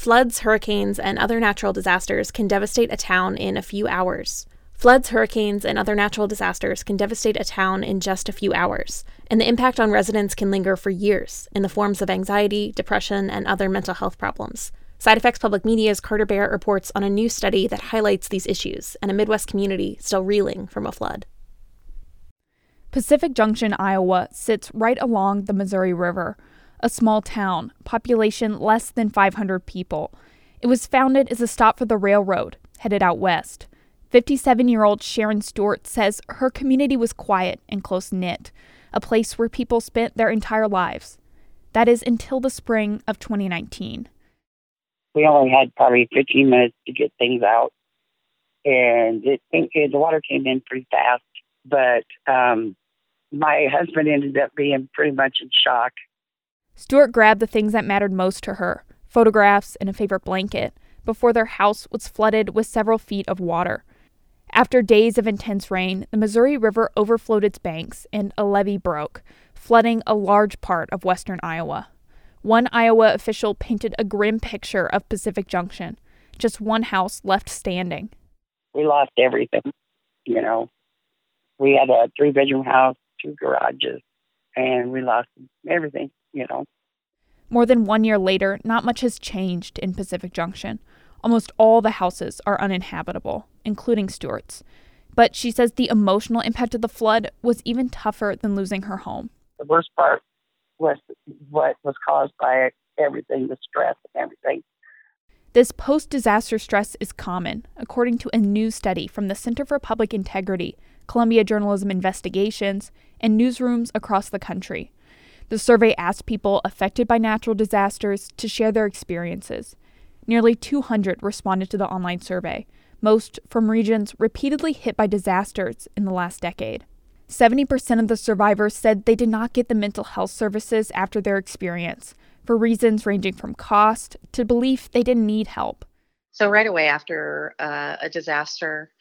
Floods, hurricanes, and other natural disasters can devastate a town in a few hours. Floods, hurricanes, and other natural disasters can devastate a town in just a few hours, and the impact on residents can linger for years in the forms of anxiety, depression, and other mental health problems. Side Effects Public Media's Carter Barrett reports on a new study that highlights these issues and a Midwest community still reeling from a flood. Pacific Junction, Iowa sits right along the Missouri River, a small town, population less than 500 people. It was founded as a stop for the railroad, headed out west. 57-year-old Sharon Stewart says her community was quiet and close-knit, a place where people spent their entire lives. That is until the spring of 2019. We only had probably 15 minutes to get things out, and the water came in pretty fast. But my husband ended up being pretty much in shock. Stewart grabbed the things that mattered most to her, photographs and a favorite blanket, before their house was flooded with several feet of water. After days of intense rain, the Missouri River overflowed its banks and a levee broke, flooding a large part of western Iowa. One Iowa official painted a grim picture of Pacific Junction, just one house left standing. We lost everything, We had a 3-bedroom house, 2 garages, and we lost everything, More than 1 year later, not much has changed in Pacific Junction. Almost all the houses are uninhabitable, including Stewart's. But she says the emotional impact of the flood was even tougher than losing her home. The worst part was what was caused by everything, the stress and everything. This post-disaster stress is common, according to a new study from the Center for Public Integrity, Columbia Journalism Investigations, and newsrooms across the country. The survey asked people affected by natural disasters to share their experiences. Nearly 200 responded to the online survey, most from regions repeatedly hit by disasters in the last decade. 70% of the survivors said they did not get the mental health services after their experience, for reasons ranging from cost to belief they didn't need help. So right away after a disaster,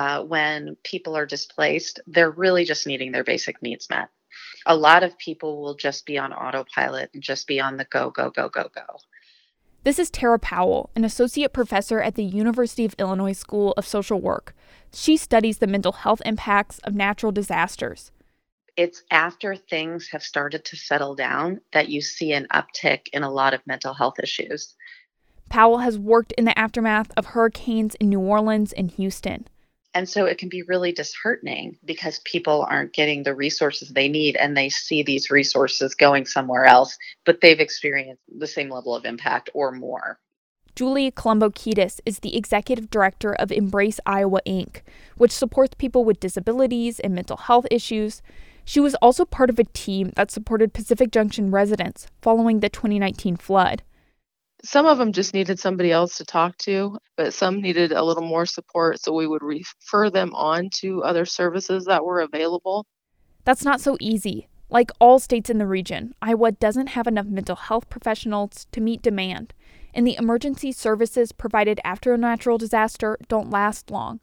when people are displaced, they're really just needing their basic needs met. A lot of people will just be on autopilot and just be on the go, go, go, go, go. This is Tara Powell, an associate professor at the University of Illinois School of Social Work. She studies the mental health impacts of natural disasters. It's after things have started to settle down that you see an uptick in a lot of mental health issues. Powell has worked in the aftermath of hurricanes in New Orleans and Houston. And so it can be really disheartening because people aren't getting the resources they need and they see these resources going somewhere else, but they've experienced the same level of impact or more. Julie Colombo-Kiedis is the executive director of Embrace Iowa, Inc., which supports people with disabilities and mental health issues. She was also part of a team that supported Pacific Junction residents following the 2019 flood. Some of them just needed somebody else to talk to, but some needed a little more support, so we would refer them on to other services that were available. That's not so easy. Like all states in the region, Iowa doesn't have enough mental health professionals to meet demand, and the emergency services provided after a natural disaster don't last long.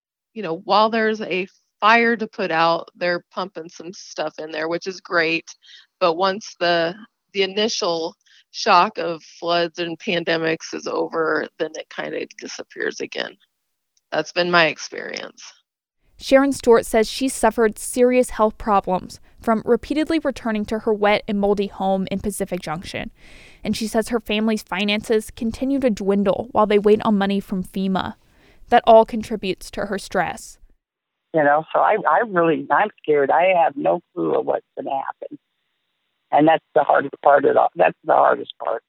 While there's a fire to put out, they're pumping some stuff in there, which is great, but once the initial shock of floods and pandemics is over, then it kind of disappears again. That's been my experience. Sharon Stewart says she suffered serious health problems from repeatedly returning to her wet and moldy home in Pacific Junction. And she says her family's finances continue to dwindle while they wait on money from FEMA. That all contributes to her stress. So I'm scared. I have no clue of what's going to happen. And that's the hardest part of it all. That's the hardest part.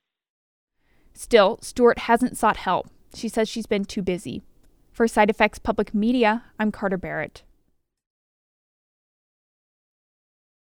Still, Stewart hasn't sought help. She says she's been too busy. For Side Effects Public Media, I'm Carter Barrett.